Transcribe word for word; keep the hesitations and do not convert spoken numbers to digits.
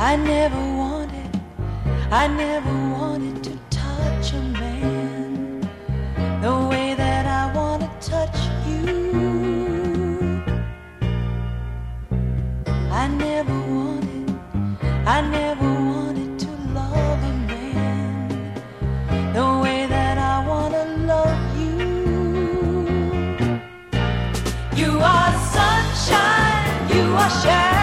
I never wanted, I never wanted to touch a man the way that I want to touch you. I never wanted, I never wanted to love a man the way that I want to love you. You are sunshine, you are shadow.